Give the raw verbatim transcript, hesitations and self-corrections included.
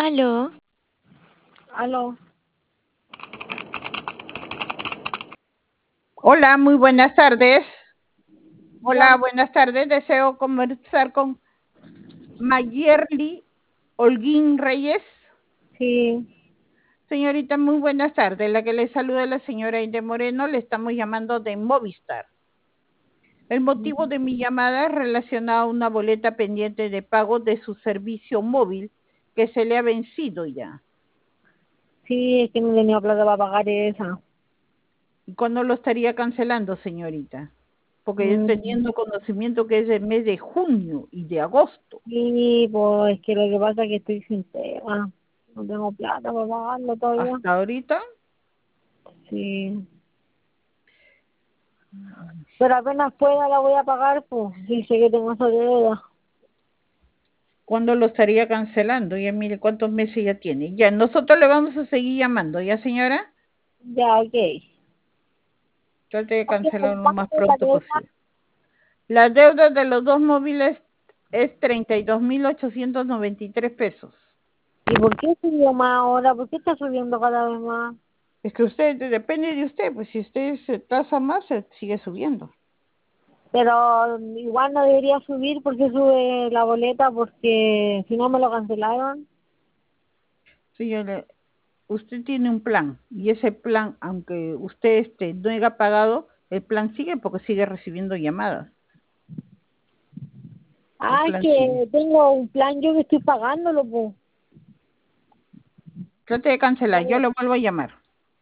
Aló. Aló. Hola, muy buenas tardes. Hola, Ya. buenas tardes. Deseo conversar con Mayerly Holguín Reyes. Sí. Señorita, muy buenas tardes. La que le saluda es la señora Inde Moreno. Le estamos llamando de Movistar. El motivo de mi llamada es relacionado a una boleta pendiente de pago de su servicio móvil que se le ha vencido ya. Sí, es que no tenía plata para pagar esa. ¿Y cuándo lo estaría cancelando, señorita? Porque yo Mm, teniendo conocimiento que es el mes de junio y de agosto. Sí, pues es que lo que pasa es que estoy sin tema. No tengo plata para pagarlo todavía. Hasta ahorita. Sí. Pero apenas pueda la voy a pagar, pues. Sí, sé que tengo esa deuda. ¿Cuándo lo estaría cancelando? Ya mire cuántos meses ya tiene. Ya, nosotros le vamos a seguir llamando, ¿ya, señora? Ya, ok. Trate de Oye, cancelarlo lo más ¿cuánto es la pronto deuda? posible. La deuda de los dos móviles es treinta y dos mil ochocientos noventa y tres pesos. ¿Y por qué subió más ahora? ¿Por qué está subiendo cada vez más? Es que usted, depende de usted, pues si usted se tasa más, se sigue subiendo. Pero igual no debería subir porque sube la boleta porque si no me lo cancelaron. Señora, usted tiene un plan y ese plan, aunque usted este, no haya pagado, el plan sigue porque sigue recibiendo llamadas. El Ah, es plan sigue. que tengo un plan yo que estoy pagándolo, pues. Trate de cancelar, yo lo vuelvo a llamar.